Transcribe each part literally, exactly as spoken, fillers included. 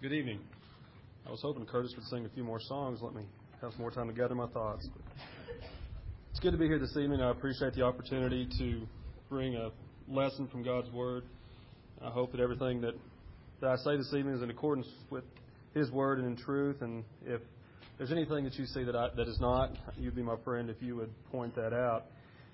Good evening. I was hoping Curtis would sing a few more songs, let me have some more time to gather my thoughts. But it's good to be here this evening. I appreciate the opportunity to bring a lesson from God's Word. I hope that everything that, that I say this evening is in accordance with His Word and in truth. And if there's anything that you see that I, that is not, you'd be my friend if you would point that out.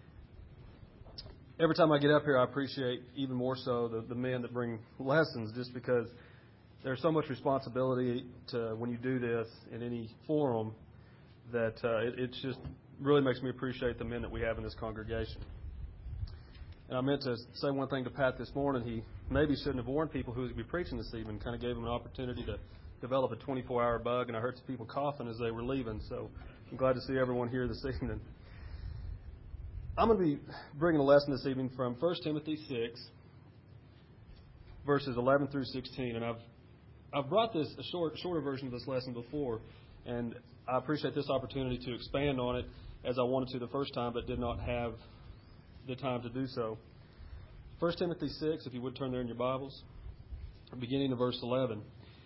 Every time I get up here, I appreciate even more so the, the men that bring lessons, just because there's so much responsibility to when you do this in any forum that uh, it, it just really makes me appreciate the men that we have in this congregation. And I meant to say one thing to Pat this morning. He maybe shouldn't have warned people who was going to be preaching this evening, kind of gave them an opportunity to develop a twenty-four hour bug, and I heard some people coughing as they were leaving, so I'm glad to see everyone here this evening. I'm going to be bringing a lesson this evening from First Timothy six, verses eleven through sixteen, and I've I've brought this a short, shorter version of this lesson before, and I appreciate this opportunity to expand on it as I wanted to the first time, but did not have the time to do so. First Timothy six, if you would turn there in your Bibles, beginning of verse eleven.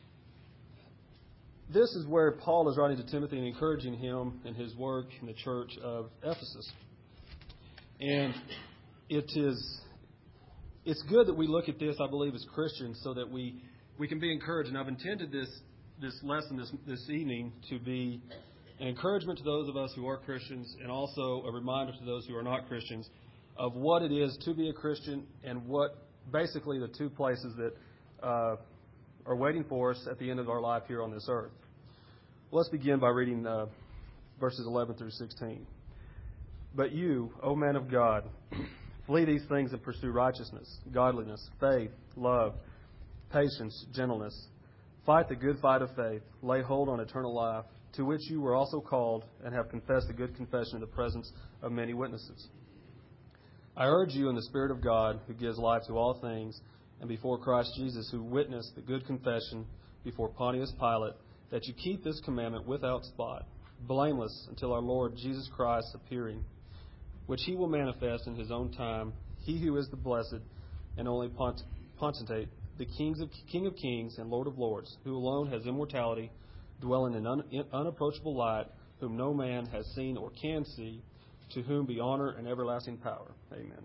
This is where Paul is writing to Timothy and encouraging him in his work in the church of Ephesus. And it is it's good that we look at this, I believe, as Christians, so that we, we can be encouraged. And I've intended this this lesson this this evening to be an encouragement to those of us who are Christians, and also a reminder to those who are not Christians of what it is to be a Christian, and what basically the two places that uh, are waiting for us at the end of our life here on this earth. Let's begin by reading uh, verses eleven through sixteen. But you, O man of God, flee these things and pursue righteousness, godliness, faith, love, patience, gentleness. Fight the good fight of faith. Lay hold on eternal life, to which you were also called and have confessed a good confession in the presence of many witnesses. I urge you in the Spirit of God, who gives life to all things, and before Christ Jesus, who witnessed the good confession before Pontius Pilate, that you keep this commandment without spot, blameless until our Lord Jesus Christ appearing, which he will manifest in his own time, he who is the blessed and only potentate, the kings of, King of kings and Lord of lords, who alone has immortality, dwelling in un, unapproachable light, whom no man has seen or can see, to whom be honor and everlasting power. Amen.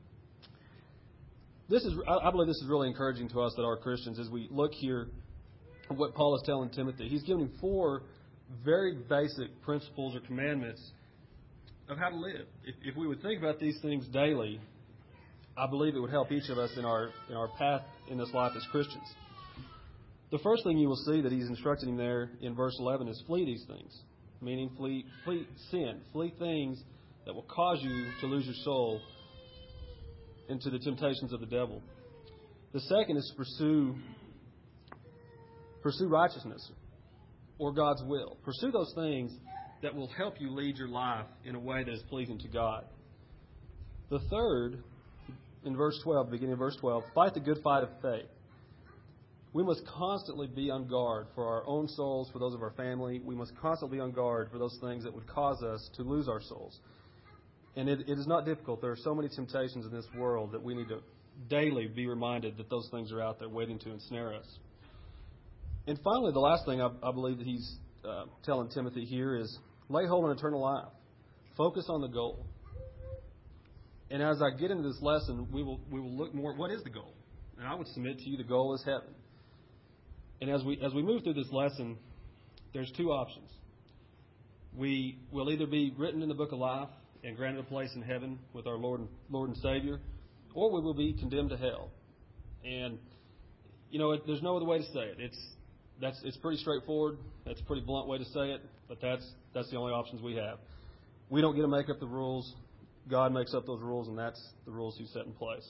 This is, I believe this is really encouraging to us that are Christians as we look here at what Paul is telling Timothy. He's giving him four very basic principles or commandments of how to live. If, if we would think about these things daily, I believe it would help each of us in our in our path in this life as Christians. The first thing you will see that he's instructing him there in verse eleven is flee these things, meaning flee, flee sin, flee things that will cause you to lose your soul into the temptations of the devil. The second is to pursue, pursue righteousness or God's will. Pursue those things that will help you lead your life in a way that is pleasing to God. The third, in verse twelve, beginning of verse twelve, fight the good fight of faith. We must constantly be on guard for our own souls, for those of our family. We must constantly be on guard for those things that would cause us to lose our souls. And it, it is not difficult. There are so many temptations in this world that we need to daily be reminded that those things are out there waiting to ensnare us. And finally, the last thing I, I believe that he's uh, telling Timothy here is lay hold on eternal life. Focus on the goal. And as I get into this lesson, we will we will look more, what is the goal? And I would submit to you the goal is heaven. And as we as we move through this lesson, there's two options. We will either be written in the book of life and granted a place in heaven with our Lord and, Lord and Savior, or we will be condemned to hell. And, you know, it, there's no other way to say it. It's that's it's pretty straightforward. That's a pretty blunt way to say it, but that's that's the only options we have. We don't get to make up the rules. God makes up those rules, and that's the rules He set in place.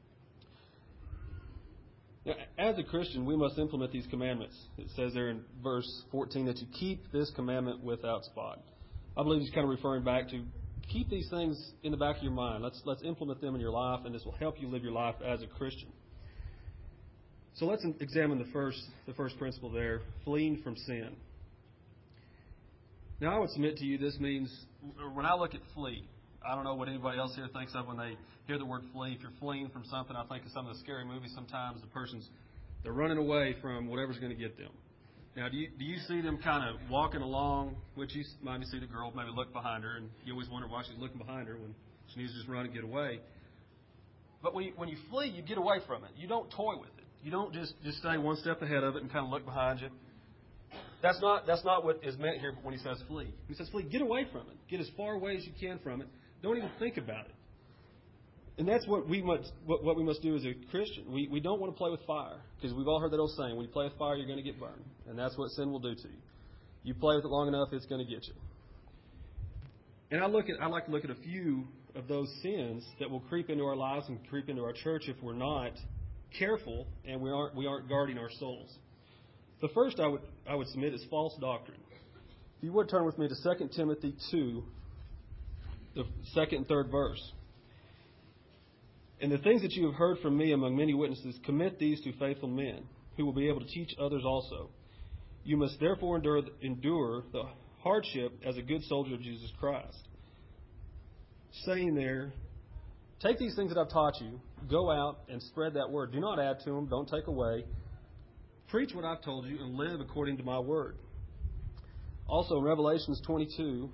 Now, as a Christian, we must implement these commandments. It says there in verse fourteen that you keep this commandment without spot. I believe He's kind of referring back to keep these things in the back of your mind. Let's let's implement them in your life, and this will help you live your life as a Christian. So let's examine the first the first principle there, fleeing from sin. Now, I would submit to you this means, when I look at flee, I don't know what anybody else here thinks of when they hear the word flee. If you're fleeing from something, I think of some of the scary movies sometimes. The person's They're running away from whatever's going to get them. Now, do you, do you see them kind of walking along, which you maybe see the girl maybe look behind her, and you always wonder why she's looking behind her when she needs to just run and get away. But when you, when you flee, you get away from it. You don't toy with it. You don't just, just stay one step ahead of it and kind of look behind you. That's not that's not what is meant here when he says flee. He says flee, get away from it. Get as far away as you can from it. Don't even think about it. And that's what we must what, what we must do as a Christian. We we don't want to play with fire, because we've all heard that old saying: when you play with fire, you're going to get burned, and that's what sin will do to you. You play with it long enough, it's going to get you. And I look at I like to look at a few of those sins that will creep into our lives and creep into our church if we're not careful and we aren't we aren't guarding our souls. The first I would I would submit is false doctrine. If you would turn with me to Second Timothy two, the second and third verse. And the things that you have heard from me among many witnesses, commit these to faithful men, who will be able to teach others also. You must therefore endure, endure the hardship as a good soldier of Jesus Christ. Saying there, take these things that I've taught you, go out and spread that word. Do not add to them, don't take away. Preach what I've told you and live according to my word. Also, in Revelations twenty-two,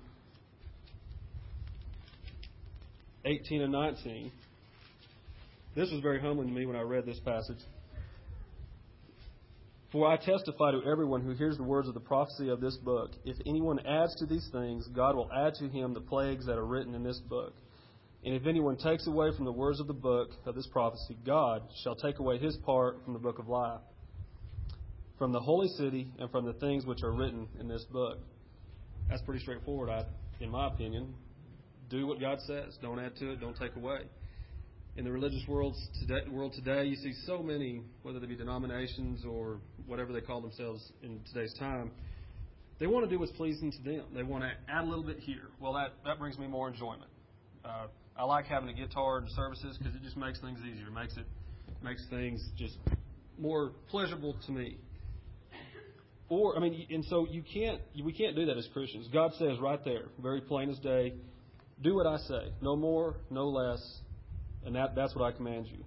eighteen and nineteen, this was very humbling to me when I read this passage. For I testify to everyone who hears the words of the prophecy of this book, if anyone adds to these things, God will add to him the plagues that are written in this book. And if anyone takes away from the words of the book of this prophecy, God shall take away his part from the book of life, from the holy city, and from the things which are written in this book. That's pretty straightforward, I, in my opinion. Do what God says. Don't add to it. Don't take away. In the religious world today, world today, you see so many, whether they be denominations or whatever they call themselves in today's time, they want to do what's pleasing to them. They want to add a little bit here. Well, that, that brings me more enjoyment. Uh, I like having a guitar in services because it just makes things easier. It makes it makes things just more pleasurable to me. Or, I mean, and so you can't, we can't do that as Christians. God says right there, very plain as day, do what I say. No more, no less. And that, that's what I command you.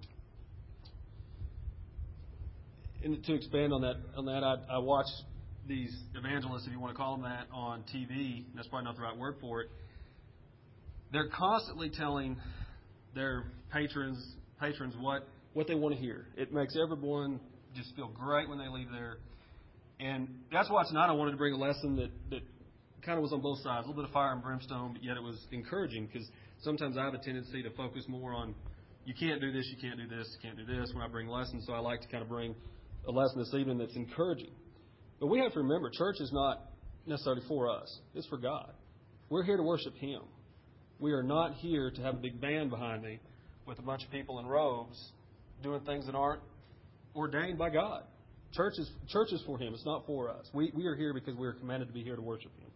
And to expand on that, on that, I, I watch these evangelists, if you want to call them that, on T V. That's probably not the right word for it. They're constantly telling their patrons patrons what, what they want to hear. It makes everyone just feel great when they leave there. And that's why tonight I wanted to bring a lesson that, that kind of was on both sides, a little bit of fire and brimstone, but yet it was encouraging, because sometimes I have a tendency to focus more on you can't do this, you can't do this, you can't do this when I bring lessons. So I like to kind of bring a lesson this evening that's encouraging. But we have to remember, church is not necessarily for us. It's for God. We're here to worship Him. We are not here to have a big band behind me with a bunch of people in robes doing things that aren't ordained by God. Church is, church is for Him. It's not for us. We, we are here because we are commanded to be here to worship Him.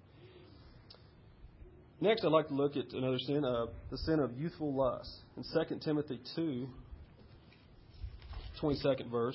Next, I'd like to look at another sin, uh, the sin of youthful lust. In Second Timothy two, twenty-second verse,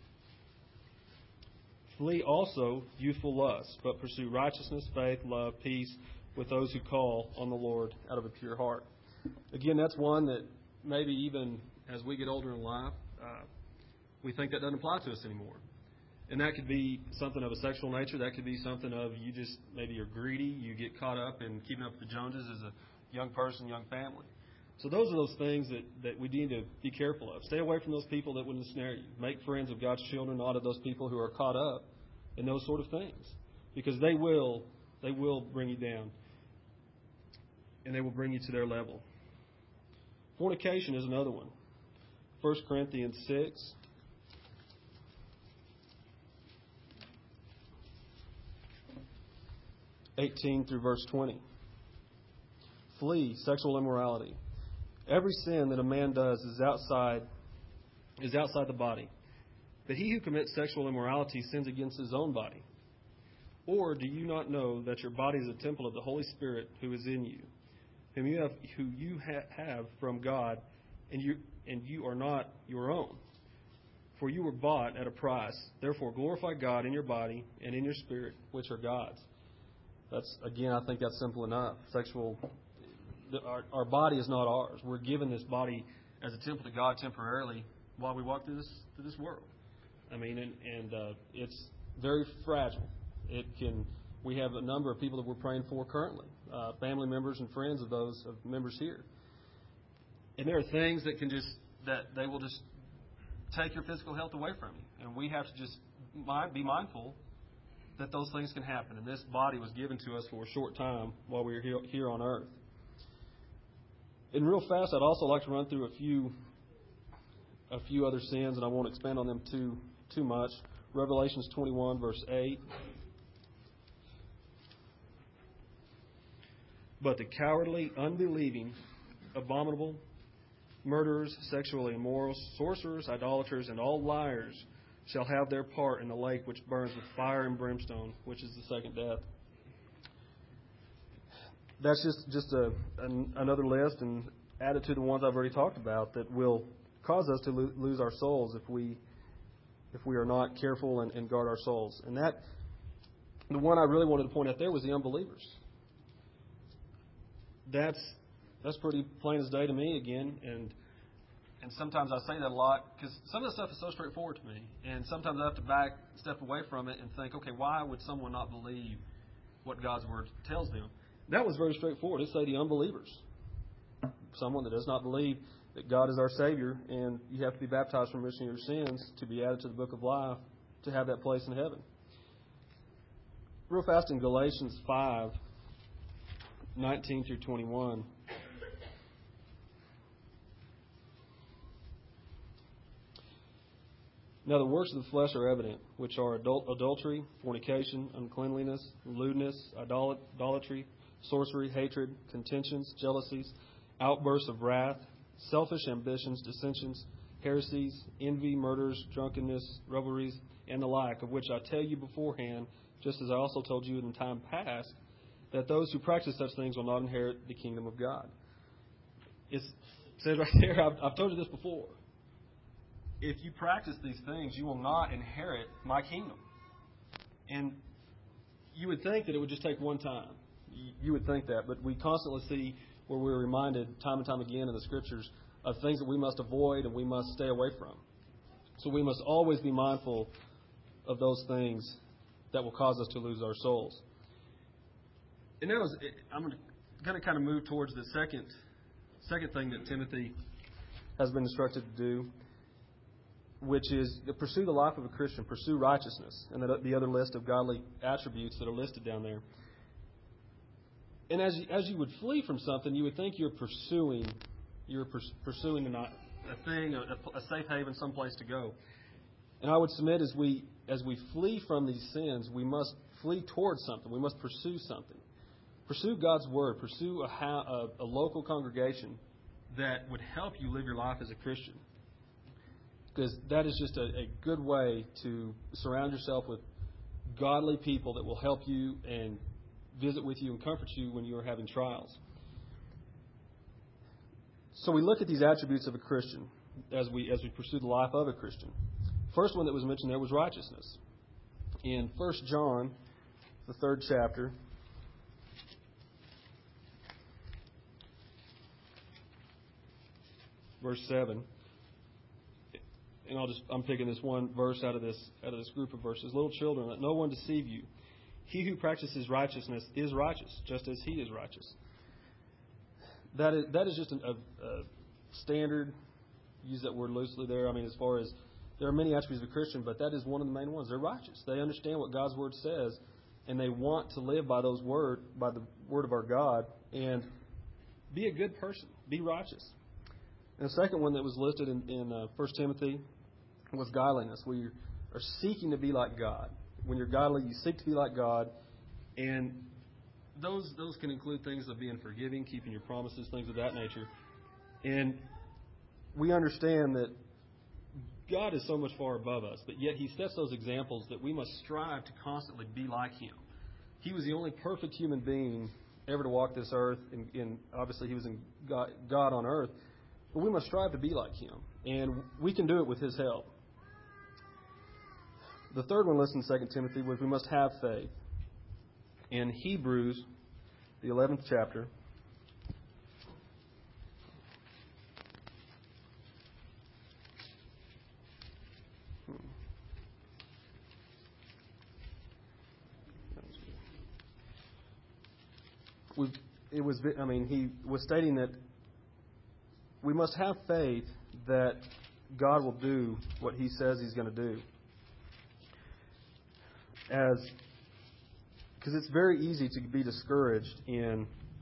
flee also youthful lust, but pursue righteousness, faith, love, peace with those who call on the Lord out of a pure heart. Again, that's one that maybe even as we get older in life, uh, we think that doesn't apply to us anymore. And that could be something of a sexual nature. That could be something of you just, maybe you're greedy. You get caught up in keeping up with the Joneses as a young person, young family. So those are those things that, that we need to be careful of. Stay away from those people that would ensnare you. Make friends of God's children, not of those people who are caught up in those sort of things. Because they will, they will bring you down. And they will bring you to their level. Fornication is another one. First Corinthians six. eighteen through verse twenty. Flee sexual immorality. Every sin that a man does is outside is outside the body. But he who commits sexual immorality sins against his own body. Or do you not know that your body is a temple of the Holy Spirit who is in you, whom you have who you ha- have from God, and you and you are not your own? For you were bought at a price. Therefore glorify God in your body and in your spirit, which are God's. That's, again, I think that's simple enough. Sexual, the, our, our body is not ours. We're given this body as a temple to God temporarily while we walk through this through this world. I mean, and, and uh, it's very fragile. It can. We have a number of people that we're praying for currently, uh, family members and friends of those of members here. And there are things that can just that they will just take your physical health away from you, and we have to just be mindful that those things can happen. And this body was given to us for a short time while we were here, here on earth. And real fast, I'd also like to run through a few a few other sins, and I won't expand on them too too much. Revelations twenty-one, verse eight. But the cowardly, unbelieving, abominable, murderers, sexually immoral, sorcerers, idolaters, and all liars shall have their part in the lake which burns with fire and brimstone, which is the second death. That's just, just a, an, another list, and added to the ones I've already talked about, that will cause us to lo- lose our souls if we if we are not careful and, and guard our souls. And that, the one I really wanted to point out there was the unbelievers. That's that's pretty plain as day to me again, and and sometimes I say that a lot because some of the stuff is so straightforward to me, and sometimes I have to back step away from it and think, okay, why would someone not believe what God's Word tells them? That was very straightforward. It say the unbelievers, someone that does not believe that God is our Savior, and you have to be baptized for remission of your sins to be added to the book of life to have that place in heaven. Real fast in Galatians five, nineteen through twenty-one. Now the works of the flesh are evident, which are adul- adultery, fornication, uncleanliness, lewdness, idolat- idolatry, sorcery, hatred, contentions, jealousies, outbursts of wrath, selfish ambitions, dissensions, heresies, envy, murders, drunkenness, revelries, and the like, of which I tell you beforehand, just as I also told you in time past, that those who practice such things will not inherit the kingdom of God. It's, it says right there, I've, I've told you this before. If you practice these things, you will not inherit my kingdom. And you would think that it would just take one time. You would think that, but we constantly see where we're reminded time and time again in the Scriptures of things that we must avoid and we must stay away from. So we must always be mindful of those things that will cause us to lose our souls. And now I'm going to kind of move towards the second second thing that Timothy has been instructed to do, which is to pursue the life of a Christian, pursue righteousness, and the, the other list of godly attributes that are listed down there. And as you, as you would flee from something, you would think you're pursuing you're pers- pursuing a, a thing, a, a safe haven, someplace to go. And I would submit as we as we flee from these sins, we must flee towards something. We must pursue something. Pursue God's Word. Pursue a, a, a local congregation that would help you live your life as a Christian. Because that is just a, a good way to surround yourself with godly people that will help you and visit with you and comfort you when you are having trials. So we look at these attributes of a Christian as we as we pursue the life of a Christian. First one that was mentioned there was righteousness. In First John, the third chapter, verse seven. And I'll just I'm picking this one verse out of this out of this group of verses. Little children, let no one deceive you. He who practices righteousness is righteous, just as he is righteous. That is that is just an, a, a standard. Use that word loosely there. I mean, as far as there are many attributes of a Christian, but that is one of the main ones. They're righteous. They understand what God's Word says, and they want to live by those word by the Word of our God and be a good person, be righteous. And the second one that was listed in, in uh, First Timothy was godliness. We are seeking to be like God. When you're godly, you seek to be like God, and those those can include things of being forgiving, keeping your promises, things of that nature. And we understand that God is so much far above us, but yet He sets those examples that we must strive to constantly be like Him. He was the only perfect human being ever to walk this earth, and, and obviously He was in God, God on earth, but we must strive to be like Him, and we can do it with His help. The third one listed in Second Timothy was we must have faith. In Hebrews, the eleventh chapter, we it was. I mean, he was stating that we must have faith that God will do what He says He's going to do. As because it's very easy to be discouraged in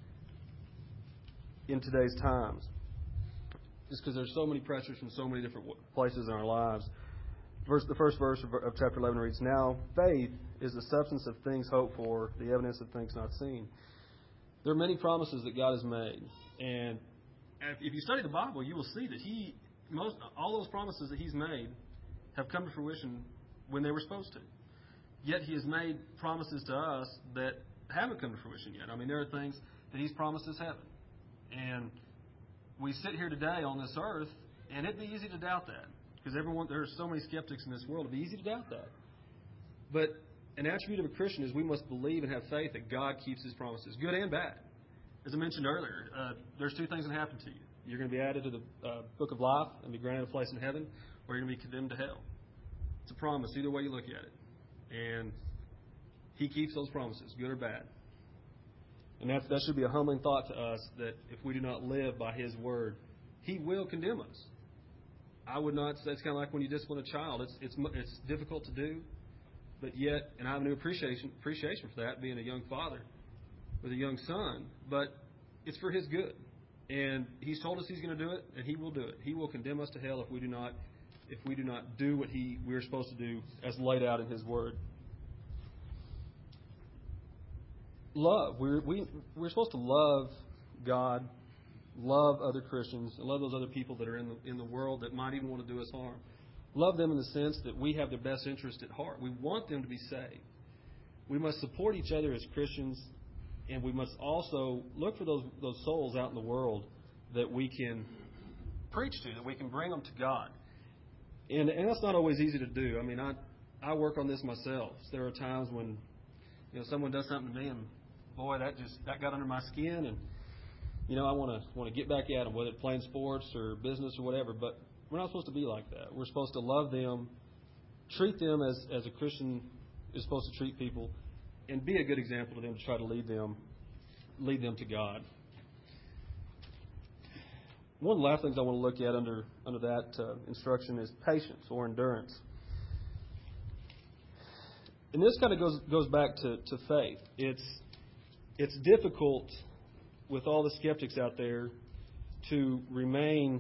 in today's times, just because there's so many pressures from so many different places in our lives. Verse, the first verse of, of chapter eleven reads, "Now faith is the substance of things hoped for, the evidence of things not seen." There are many promises that God has made, and if you study the Bible, you will see that He most all those promises that He's made have come to fruition when they were supposed to. Yet He has made promises to us that haven't come to fruition yet. I mean, there are things that He's promised us heaven, and we sit here today on this earth, and it'd be easy to doubt that. Because everyone, there are so many skeptics in this world, it'd be easy to doubt that. But an attribute of a Christian is we must believe and have faith that God keeps His promises, good and bad. As I mentioned earlier, uh, there's two things that happen to you. You're going to be added to the uh, book of life and be granted a place in heaven, or you're going to be condemned to hell. It's a promise, either way you look at it. And He keeps those promises, good or bad. And that, that should be a humbling thought to us, that if we do not live by His word, He will condemn us. I would not say, it's kind of like when you discipline a child. It's it's it's difficult to do, but yet, and I have a new appreciation appreciation for that, being a young father with a young son. But it's for his good, and He's told us He's going to do it, and He will do it. He will condemn us to hell if we do not if we do not do what He we are supposed to do as laid out in His word. Love. We're we we're supposed to love God. Love other Christians, and love those other people that are in the in the world that might even want to do us harm. Love them in the sense that we have their best interest at heart. We want them to be saved. We must support each other as Christians, and we must also look for those those souls out in the world that we can preach to, that we can bring them to God. And and that's not always easy to do. I mean, I I work on this myself. There are times when you know someone does something to me, and boy, that just that got under my skin, and You know, I want to want to get back at them, whether it's playing sports or business or whatever. But we're not supposed to be like that. We're supposed to love them, treat them as, as a Christian is supposed to treat people, and be a good example to them to try to lead them lead them to God. One of the last things I want to look at under under that uh, instruction is patience or endurance. And this kind of goes goes back to, to faith. It's it's difficult with all the skeptics out there to remain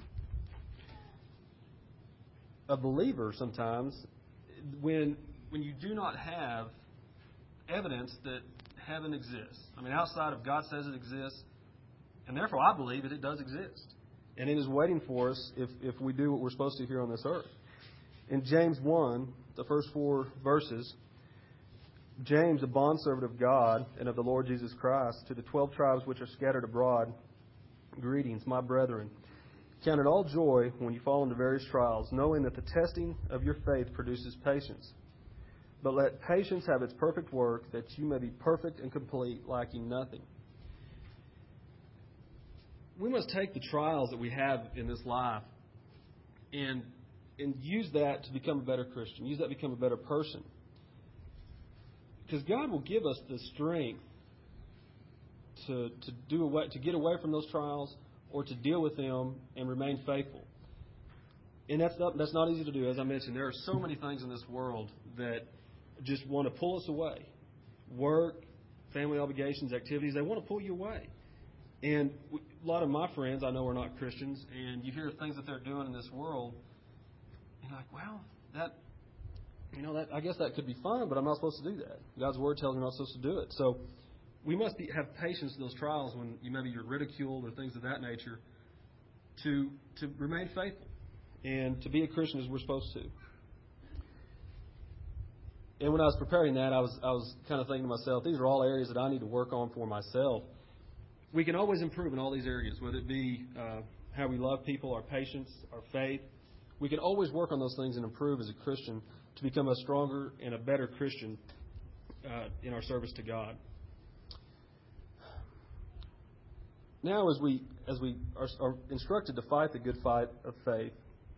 a believer sometimes when when you do not have evidence that heaven exists. I mean, outside of God says it exists, and therefore I believe that it does exist. And it is waiting for us if, if we do what we're supposed to here on this earth. In James one, the first four verses, James, a bondservant of God and of the Lord Jesus Christ, to the twelve tribes which are scattered abroad, greetings, my brethren. Count it all joy when you fall into various trials, knowing that the testing of your faith produces patience. But let patience have its perfect work, that you may be perfect and complete, lacking nothing. We must take the trials that we have in this life and, and use that to become a better Christian, use that to become a better person. Because God will give us the strength to to do away, to get away from those trials or to deal with them and remain faithful. And that's not, that's not easy to do. As I mentioned, there are so many things in this world that just want to pull us away. Work, family obligations, activities, they want to pull you away. And we, a lot of my friends I know are not Christians, and you hear things that they're doing in this world, and you're like, well, that... You know, that I guess that could be fun, but I'm not supposed to do that. God's Word tells me I'm not supposed to do it. So we must be, have patience in those trials when you maybe you're ridiculed or things of that nature to to remain faithful and to be a Christian as we're supposed to. And when I was preparing that, I was I was kind of thinking to myself, these are all areas that I need to work on for myself. We can always improve in all these areas, whether it be uh, how we love people, our patience, our faith. We can always work on those things and improve as a Christian to become a stronger and a better Christian uh, in our service to God. Now, as we as we are, are instructed to fight the good fight of faith,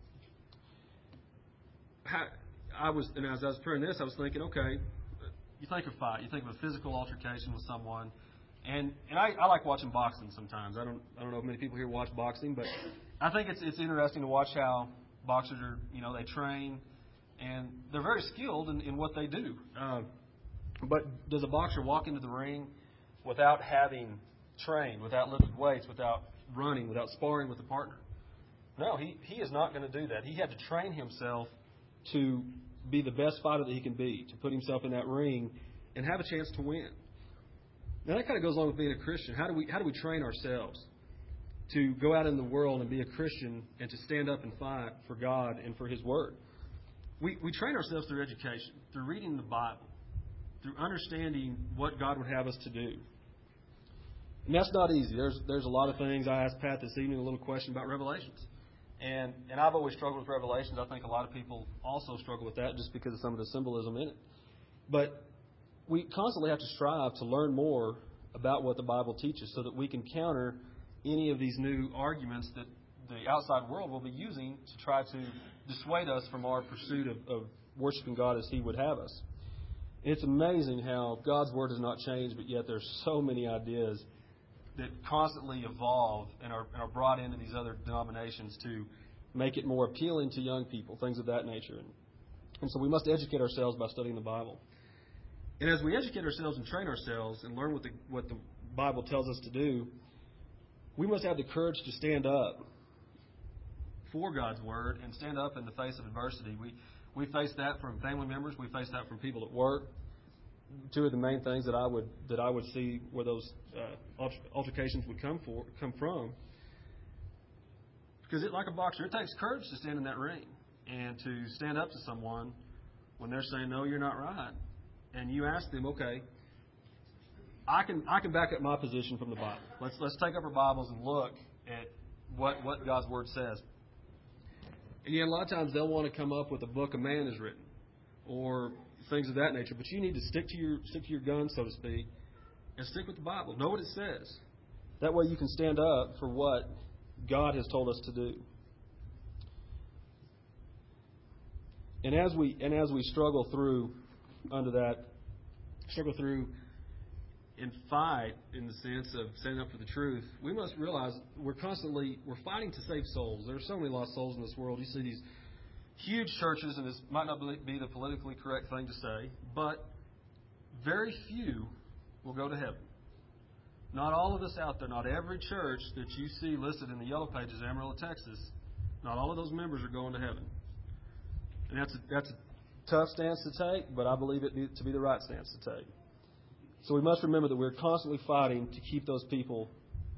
how, I was and as I was preparing this, I was thinking, okay, you think of fight, you think of a physical altercation with someone, And and I, I like watching boxing sometimes. I don't I don't know if many people here watch boxing, but I think it's it's interesting to watch how boxers are, you know, they train and they're very skilled in, in what they do. Uh, but does a boxer walk into the ring without having trained, without lifted weights, without running, without sparring with a partner? No, he, he is not going to do that. He had to train himself to be the best fighter that he can be, to put himself in that ring and have a chance to win. Now that kind of goes along with being a Christian. How do we how do we train ourselves to go out in the world and be a Christian and to stand up and fight for God and for His Word? We we train ourselves through education, through reading the Bible, through understanding what God would have us to do. And that's not easy. There's there's a lot of things. I asked Pat this evening a little question about Revelations. And and I've always struggled with Revelations. I think a lot of people also struggle with that just because of some of the symbolism in it. But we constantly have to strive to learn more about what the Bible teaches so that we can counter any of these new arguments that the outside world will be using to try to dissuade us from our pursuit of, of worshiping God as He would have us. And it's amazing how God's Word has not changed, but yet there's so many ideas that constantly evolve and are, and are brought into these other denominations to make it more appealing to young people, things of that nature. And, and so we must educate ourselves by studying the Bible. And as we educate ourselves and train ourselves and learn what the what the Bible tells us to do, we must have the courage to stand up for God's Word and stand up in the face of adversity. We we face that from family members. We face that from people at work. Two of the main things that I would that I would see where those uh, altercations would come for come from. Because it, like a boxer, it takes courage to stand in that ring and to stand up to someone when they're saying, "No, you're not right." And you ask them, okay, I can I can back up my position from the Bible. Let's let's take up our Bibles and look at what, what God's Word says. And yet a lot of times they'll want to come up with a book a man has written or things of that nature. But you need to stick to your stick to your guns, so to speak, and stick with the Bible. Know what it says. That way you can stand up for what God has told us to do. And as we and as we struggle through under that, struggle through and fight in the sense of standing up for the truth, we must realize we're constantly, we're fighting to save souls. There are so many lost souls in this world. You see these huge churches, and this might not be the politically correct thing to say, but very few will go to heaven. Not all of us out there, not every church that you see listed in the Yellow Pages of Amarillo, Texas, not all of those members are going to heaven. And that's a, that's a tough stance to take, but I believe it to be the right stance to take. So we must remember that we're constantly fighting to keep those people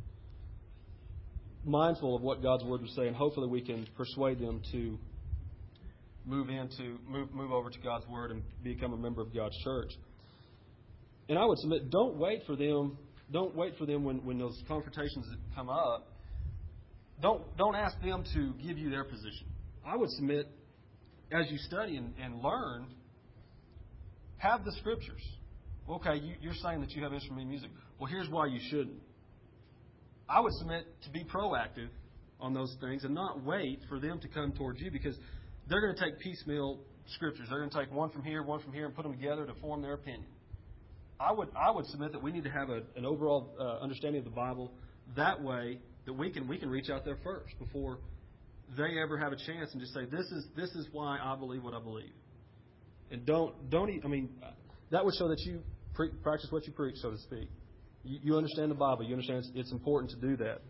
mindful of what God's Word would say, and hopefully we can persuade them to move into move move over to God's Word and become a member of God's church. And I would submit, don't wait for them. Don't wait for them when, when those confrontations come up. Don't don't ask them to give you their position. I would submit, as you study and, and learn, have the Scriptures. Okay, you, you're saying that you have instrumental music. Well, here's why you shouldn't. I would submit to be proactive on those things and not wait for them to come towards you, because they're going to take piecemeal Scriptures. They're going to take one from here, one from here, and put them together to form their opinion. I would I would submit that we need to have a, an overall uh, understanding of the Bible. That way, that we can we can reach out there first before they ever have a chance and just say, this is this is why I believe what I believe. And don't don't I mean that would show that you pre- practice what you preach, so to speak. You, you understand the Bible. You understand it's, it's important to do that.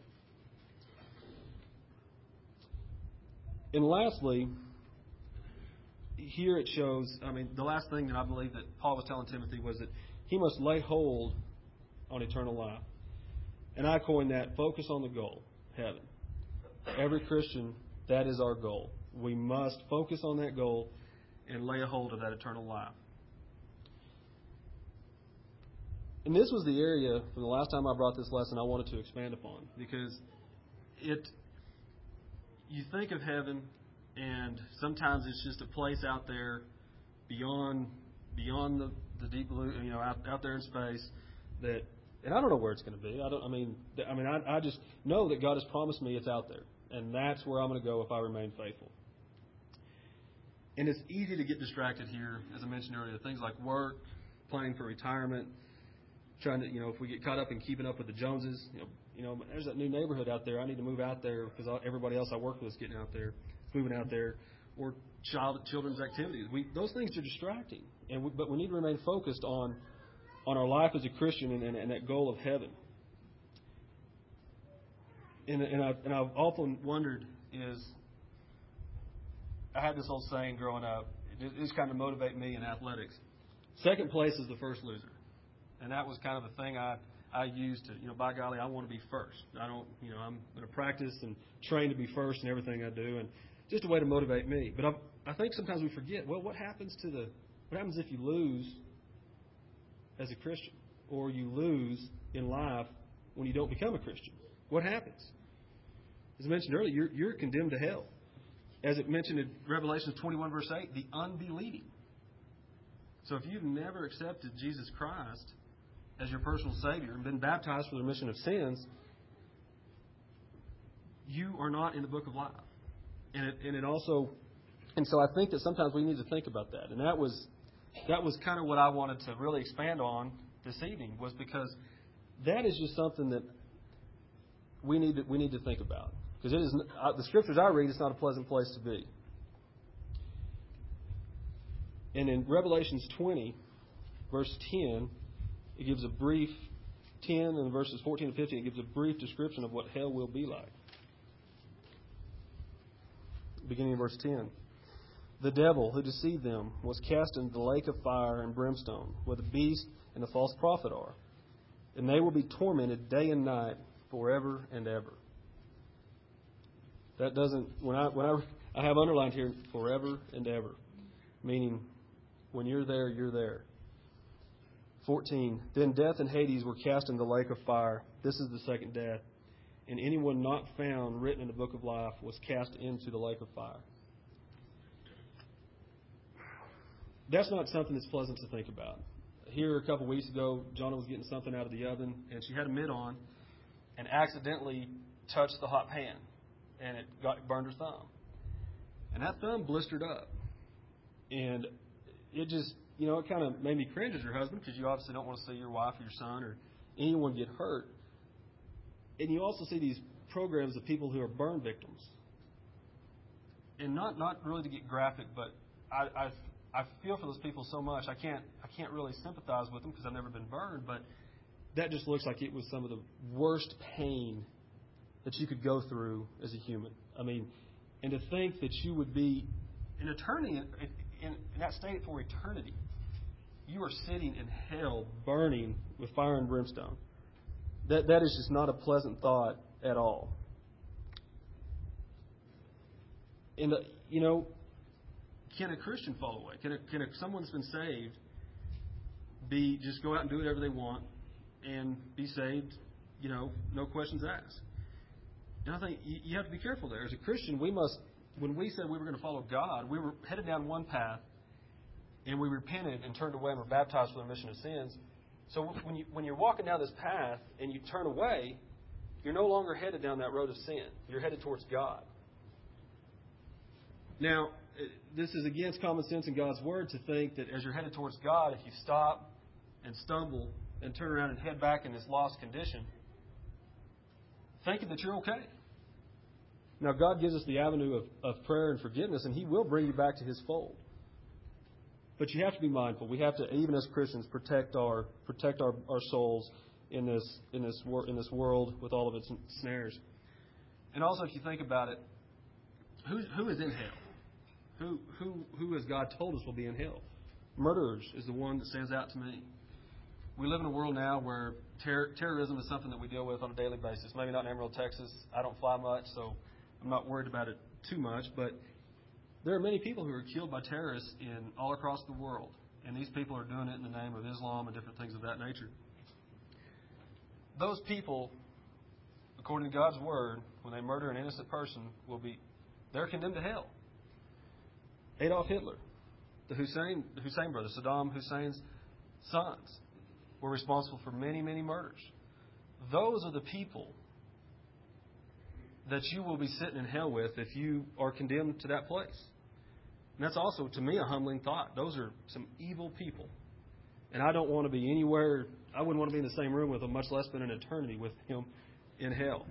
And lastly, here it shows. I mean, the last thing that I believe that Paul was telling Timothy was that he must lay hold on eternal life. And I coined that, focus on the goal, heaven. Every Christian, that is our goal. We must focus on that goal and lay a hold of that eternal life. And this was the area, from the last time I brought this lesson, I wanted to expand upon. Because it, you think of heaven, and sometimes it's just a place out there beyond beyond the, the deep blue, you know, out, out there in space that, and I don't know where it's going to be. I don't. I mean, I mean, I, I just know that God has promised me it's out there, and that's where I'm going to go if I remain faithful. And it's easy to get distracted here, as I mentioned earlier. Things like work, planning for retirement, trying to, you know, if we get caught up in keeping up with the Joneses, you know, you know, there's that new neighborhood out there. I need to move out there because everybody else I work with is getting out there, moving out there, or child children's activities. We those things are distracting, and we, but we need to remain focused on on our life as a Christian and, and, and that goal of heaven. And, and, I've, and I've often wondered is, I had this old saying growing up. It just kind of motivated me in athletics. Second place is the first loser. And that was kind of the thing I, I used to, you know, by golly, I want to be first. I don't, you know, I'm going to practice and train to be first in everything I do. And just a way to motivate me. But I, I think sometimes we forget, well, what happens to the, what happens if you lose as a Christian? Or you lose in life when you don't become a Christian? What happens? As I mentioned earlier, you're, you're condemned to hell. As it mentioned in Revelation twenty-one, verse eight, the unbelieving. So if you've never accepted Jesus Christ as your personal Savior and been baptized for the remission of sins, you are not in the book of life. And it, and it also, and so I think that sometimes we need to think about that. And that was that was kind of what I wanted to really expand on this evening, was because that is just something that we need to, we need to think about. Because it is uh, the scriptures I read, it's not a pleasant place to be. And in Revelations twenty, verse ten, it gives a brief, ten and verses fourteen and fifteen, it gives a brief description of what hell will be like. Beginning in verse ten. The devil who deceived them was cast into the lake of fire and brimstone, where the beast and the false prophet are. And they will be tormented day and night forever and ever. That doesn't, when I, when I, I have underlined here, forever and ever. Meaning, when you're there, you're there. fourteen. Then death and Hades were cast into the lake of fire. This is the second death. And anyone not found written in the book of life was cast into the lake of fire. That's not something that's pleasant to think about. Here a couple weeks ago, Jonna was getting something out of the oven, and she had a mitt on and accidentally touched the hot pan, and it got burned her thumb. And that thumb blistered up. And it just, you know, it kind of made me cringe as her husband, because you obviously don't want to see your wife or your son or anyone get hurt. And you also see these programs of people who are burn victims. And not, not really to get graphic, but I, I I feel for those people so much. I can't I can't really sympathize with them because I've never been burned, but that just looks like it was some of the worst pain that you could go through as a human. I mean, and to think that you would be in eternity, in, in, in that state for eternity, you are sitting in hell burning with fire and brimstone. That that is just not a pleasant thought at all. And, uh, you know, can a Christian fall away? Can, a, can a, someone that's been saved be just go out and do whatever they want and be saved, you know, no questions asked? And I think you, you have to be careful there. As a Christian, we must, when we said we were going to follow God, we were headed down one path, and we repented and turned away and were baptized for the remission of sins. So when, you, when you're walking down this path and you turn away, you're no longer headed down that road of sin. You're headed towards God. Now, this is against common sense in God's Word to think that as you're headed towards God, if you stop and stumble and turn around and head back in this lost condition, thinking that you're okay. Now, God gives us the avenue of, of prayer and forgiveness, and He will bring you back to His fold. But you have to be mindful. We have to, even as Christians, protect our protect our, our souls in this in this wor- in this world with all of its snares. And also, if you think about it, who who is in hell? Who who who has God told us will be in hell? Murderers is the one that stands out to me. We live in a world now where ter- terrorism is something that we deal with on a daily basis. Maybe not in Amarillo, Texas. I don't fly much, so I'm not worried about it too much. But there are many people who are killed by terrorists in all across the world. And these people are doing it in the name of Islam and different things of that nature. Those people, according to God's Word, when they murder an innocent person, will be, they're condemned to hell. Adolf Hitler, the Hussein, the Hussein brothers, Saddam Hussein's sons, were responsible for many, many murders. Those are the people that you will be sitting in hell with if you are condemned to that place. And that's also, to me, a humbling thought. Those are some evil people. And I don't want to be anywhere, I wouldn't want to be in the same room with him, much less spend an eternity with him in hell.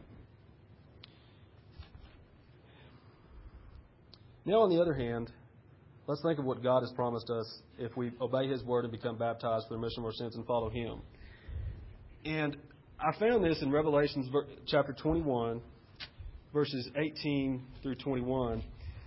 Now, on the other hand, let's think of what God has promised us if we obey His Word and become baptized for the remission of our sins and follow Him. And I found this in Revelation chapter twenty-one, verses eighteen through twenty-one.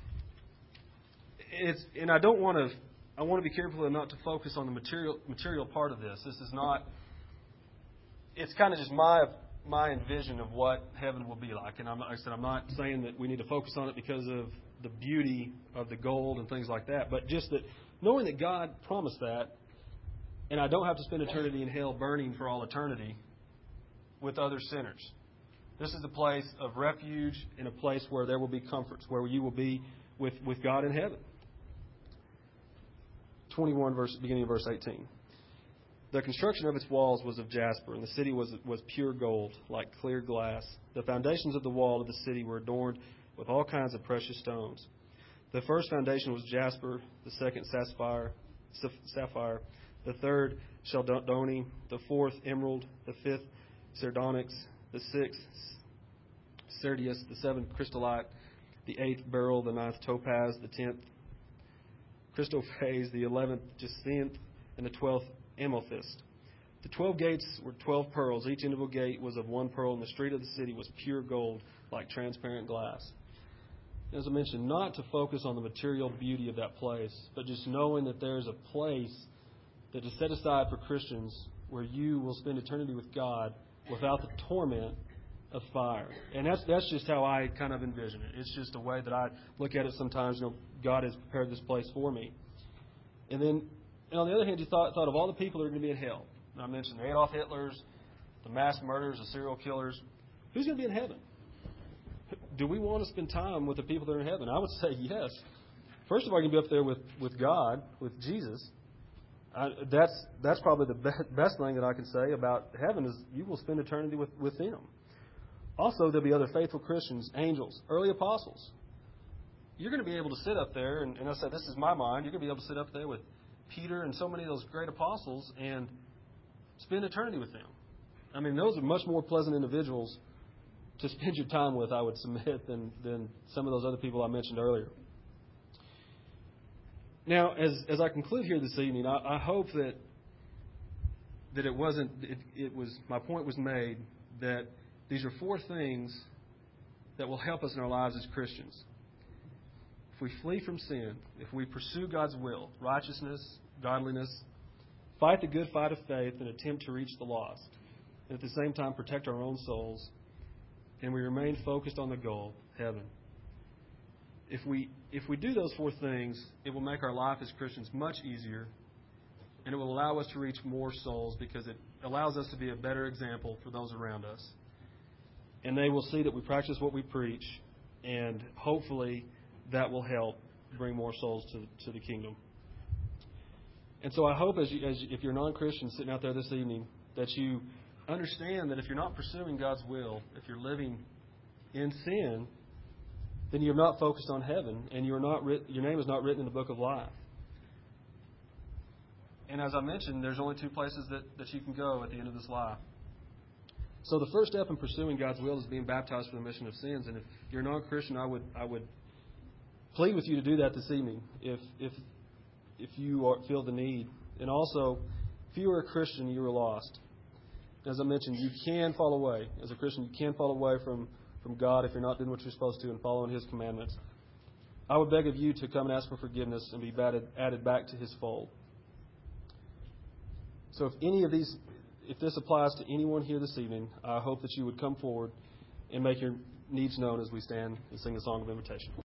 It's, and I don't want to, I want to be careful not to focus on the material material part of this. This is not, it's kind of just my my envision of what heaven will be like. And I'm, like I said, I'm not saying that we need to focus on it because of the beauty of the gold and things like that, but just that knowing that God promised that, and I don't have to spend eternity in hell burning for all eternity with other sinners. This is a place of refuge and a place where there will be comforts, where you will be with, with God in heaven. twenty-one, verse, beginning of verse eighteen. The construction of its walls was of jasper, and the city was, was pure gold, like clear glass. The foundations of the wall of the city were adorned with all kinds of precious stones. The first foundation was jasper, the second sapphire, sapphire, the third chalcedony, the fourth emerald, the fifth sardonyx, the sixth sardius, the seventh chrysolite, the eighth beryl, the ninth topaz, the tenth Christophase, the eleventh jacinth, and the twelfth amethyst. The twelve gates were twelve pearls. Each individual gate was of one pearl, and the street of the city was pure gold, like transparent glass. As I mentioned, not to focus on the material beauty of that place, but just knowing that there's a place that is set aside for Christians where you will spend eternity with God without the torment of fire. And that's that's just how I kind of envision it. It's just a way that I look at it sometimes. You know, God has prepared this place for me. And then, and on the other hand, you thought, thought of all the people that are going to be in hell. And I mentioned the Adolf Hitlers, the mass murderers, the serial killers. Who's going to be in heaven? Do we want to spend time with the people that are in heaven? I would say yes. First of all, you can be up there with, with God, with Jesus. I, that's that's probably the be- best thing that I can say about heaven is you will spend eternity with, with Him. Also, there'll be other faithful Christians, angels, early apostles. You're going to be able to sit up there, and, and I said this is my mind, you're going to be able to sit up there with Peter and so many of those great apostles and spend eternity with them. I mean, those are much more pleasant individuals to spend your time with, I would submit, than, than some of those other people I mentioned earlier. Now, as as I conclude here this evening, I, I hope that that it wasn't, it, it was, my point was made that these are four things that will help us in our lives as Christians. If we flee from sin, if we pursue God's will, righteousness, godliness, fight the good fight of faith, and attempt to reach the lost, and at the same time protect our own souls, and we remain focused on the goal, heaven. If we if we do those four things, it will make our life as Christians much easier, and it will allow us to reach more souls because it allows us to be a better example for those around us. And they will see that we practice what we preach, and hopefully that will help bring more souls to, to the kingdom. And so I hope as, you, as you, if you're a non-Christian sitting out there this evening, that you understand that if you're not pursuing God's will, if you're living in sin, then you're not focused on heaven, and you're not writ- your name is not written in the book of life. And as I mentioned, there's only two places that, that you can go at the end of this life. So the first step in pursuing God's will is being baptized for the remission of sins. And if you're a non-Christian, I would I would plead with you to do that this evening, if if if you are, feel the need. And also, if you are a Christian, you are lost. As I mentioned, you can fall away. As a Christian, you can fall away from, from God if you're not doing what you're supposed to and following His commandments. I would beg of you to come and ask for forgiveness and be added, added back to His fold. So if any of these, if this applies to anyone here this evening, I hope that you would come forward and make your needs known as we stand and sing the song of invitation.